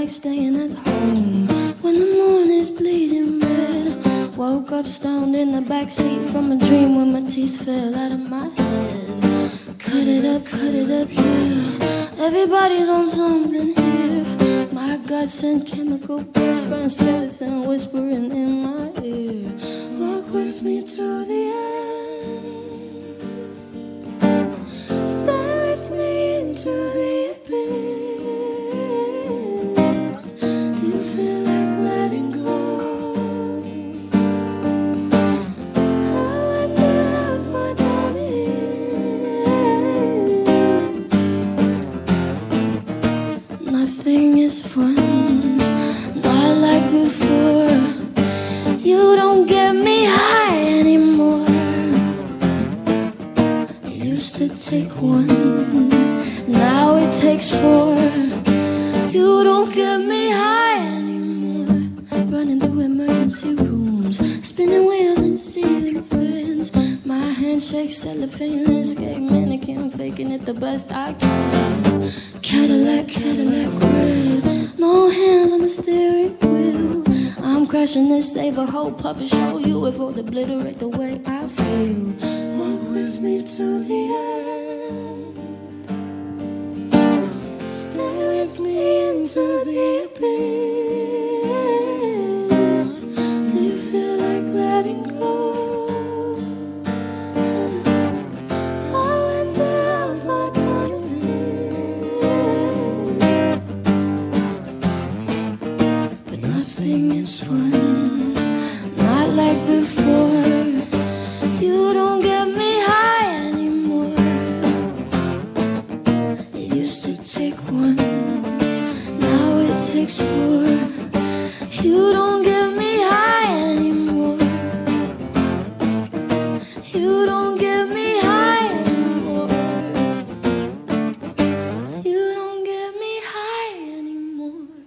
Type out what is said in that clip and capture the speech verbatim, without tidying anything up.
like staying at home when the moon is bleeding red. Woke up stoned in the backseat from a dream when my teeth fell out of my head. Cut it up, cut it up, yeah. Everybody's on something here. My guts and chemical best friend skeleton whispering in my ear. Walk with me to the end. Stay with me into the abyss. Do you feel like letting go? I wonder how far down it is. Nothing is fun, not like before. You don't get me high anymore. It used to take one, now it takes four. You don't get me high anymore. Running through emergency rooms, spinning wheels and ceiling fans. My handshake, cellophane landscape, mannequin, faking it the best I can. Cadillac, Cadillac red, no hands on the steering wheel. I'm crashing this save a whole puppet show. You if would obliterate the way I feel. Walk with me to the end. Stay with me into the abyss. Do you feel like letting go? I wonder how far down it is. But nothing is fun, not like before. You don't get me high anymore. It used to take one, now it takes four. You don't